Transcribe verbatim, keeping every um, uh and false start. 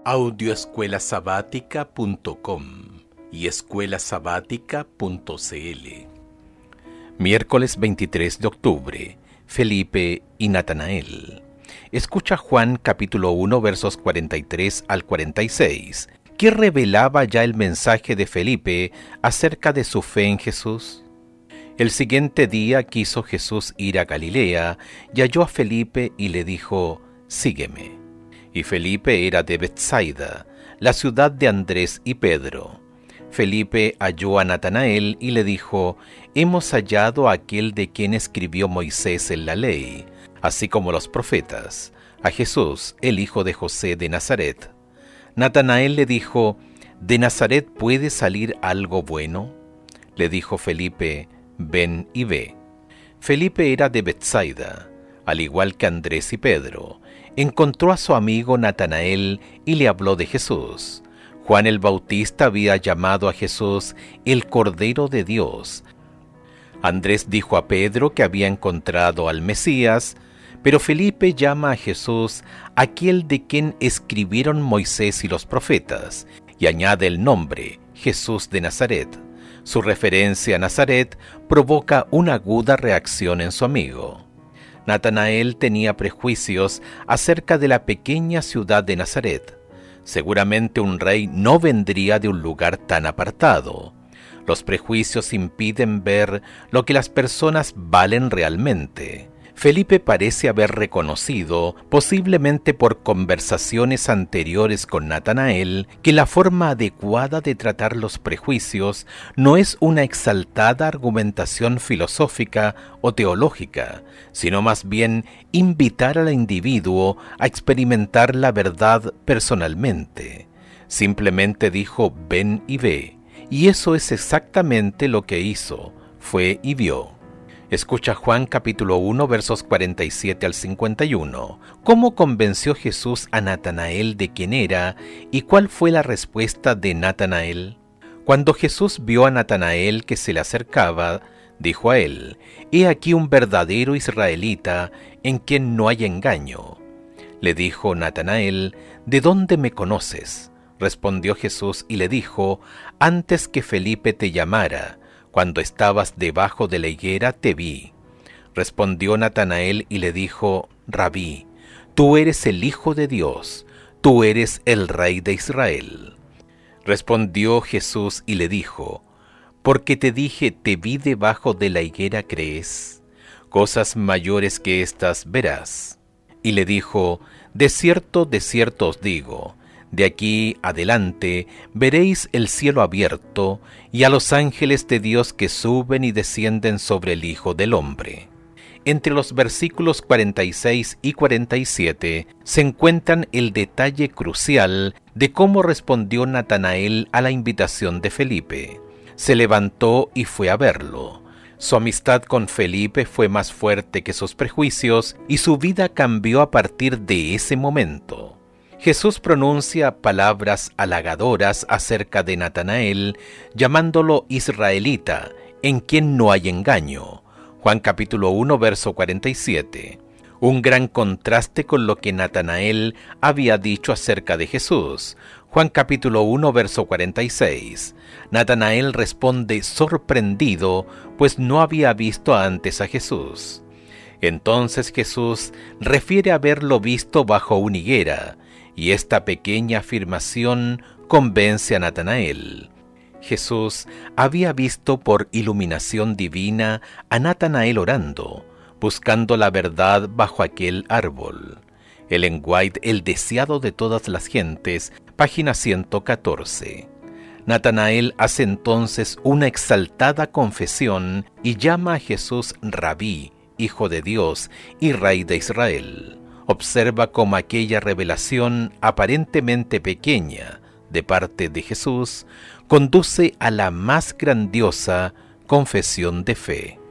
audioescuela sabática punto com y escuela sabática punto c l. Miércoles veintitrés de octubre. Felipe y Natanael. Escucha Juan capítulo uno versos cuarenta y tres al cuarenta y seis, que revelaba ya el mensaje de Felipe acerca de su fe en Jesús. El siguiente día quiso Jesús ir a Galilea y halló a Felipe y le dijo: «Sígueme». Y Felipe era de Betsaida, la ciudad de Andrés y Pedro. Felipe halló a Natanael y le dijo: «Hemos hallado a aquel de quien escribió Moisés en la ley, así como los profetas, a Jesús, el hijo de José de Nazaret». Natanael le dijo: «¿De Nazaret puede salir algo bueno?». Le dijo Felipe: «Ven y ve». Felipe era de Betsaida, al igual que Andrés y Pedro. Encontró a su amigo Natanael y le habló de Jesús. Juan el Bautista había llamado a Jesús el Cordero de Dios. Andrés dijo a Pedro que había encontrado al Mesías, pero Felipe llama a Jesús aquel de quien escribieron Moisés y los profetas, y añade el nombre, Jesús de Nazaret. Su referencia a Nazaret provoca una aguda reacción en su amigo. Natanael tenía prejuicios acerca de la pequeña ciudad de Nazaret. Seguramente un rey no vendría de un lugar tan apartado. Los prejuicios impiden ver lo que las personas valen realmente. Felipe parece haber reconocido, posiblemente por conversaciones anteriores con Natanael, que la forma adecuada de tratar los prejuicios no es una exaltada argumentación filosófica o teológica, sino más bien invitar al individuo a experimentar la verdad personalmente. Simplemente dijo: «Ven y ve», y eso es exactamente lo que hizo, fue y vio. Escucha Juan capítulo uno versos cuarenta y siete al cincuenta y uno. ¿Cómo convenció Jesús a Natanael de quién era y cuál fue la respuesta de Natanael? Cuando Jesús vio a Natanael que se le acercaba, dijo a él: «He aquí un verdadero israelita en quien no hay engaño». Le dijo Natanael: «¿De dónde me conoces?». Respondió Jesús y le dijo: «Antes que Felipe te llamara, cuando estabas debajo de la higuera te vi». Respondió Natanael y le dijo: «Rabí, tú eres el Hijo de Dios, tú eres el Rey de Israel». Respondió Jesús y le dijo: «Porque te dije, te vi debajo de la higuera, ¿crees? Cosas mayores que estas verás». Y le dijo: «De cierto, de cierto os digo, de aquí adelante veréis el cielo abierto y a los ángeles de Dios que suben y descienden sobre el Hijo del Hombre». Entre los versículos cuarenta y seis y cuarenta y siete se encuentran el detalle crucial de cómo respondió Natanael a la invitación de Felipe. Se levantó y fue a verlo. Su amistad con Felipe fue más fuerte que sus prejuicios y su vida cambió a partir de ese momento. Jesús pronuncia palabras halagadoras acerca de Natanael, llamándolo israelita, en quien no hay engaño. Juan capítulo uno, verso cuarenta y siete. Un gran contraste con lo que Natanael había dicho acerca de Jesús. Juan capítulo uno, verso cuarenta y seis. Natanael responde sorprendido, pues no había visto antes a Jesús. Entonces Jesús refiere haberlo visto bajo una higuera, y esta pequeña afirmación convence a Natanael. Jesús había visto por iluminación divina a Natanael orando, buscando la verdad bajo aquel árbol. Ellen White, El deseado de todas las gentes, página ciento catorce. Natanael hace entonces una exaltada confesión y llama a Jesús Rabí, Hijo de Dios y Rey de Israel. Observa cómo aquella revelación aparentemente pequeña de parte de Jesús conduce a la más grandiosa confesión de fe.